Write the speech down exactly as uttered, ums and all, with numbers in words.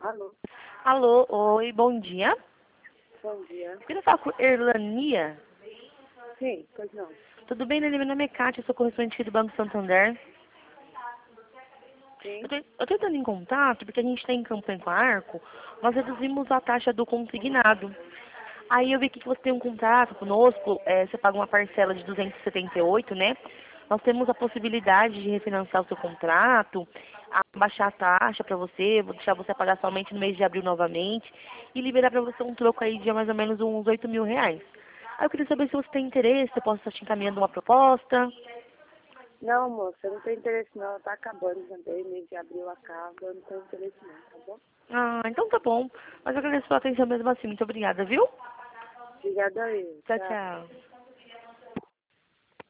Alô, Alô, oi, bom dia. bom dia. Eu queria falar com Erlania. Sim, pois não. Tudo bem, Nelly? Meu nome é Kátia, eu sou correspondente do Banco Santander. Eu Sim. tô, eu tô entrando em contato porque a gente está em campanha com a Arco, nós reduzimos a taxa do consignado. Aí eu vi que você tem um contrato conosco, é, você paga uma parcela de duzentos e setenta e oito, né? Nós temos a possibilidade de refinanciar o seu contrato, abaixar a taxa para você, vou deixar você pagar somente no mês de abril novamente e liberar para você um troco aí de mais ou menos uns oito mil reais. Aí eu queria saber se você tem interesse, se eu posso estar te encaminhando uma proposta. Não, moça, eu não tenho interesse não. Tá acabando também, mês de abril acaba, eu não tenho interesse não, tá bom? Ah, então tá bom. Mas eu agradeço a sua atenção mesmo assim. Muito obrigada, viu? Obrigada aí, Tchau, tchau. tchau.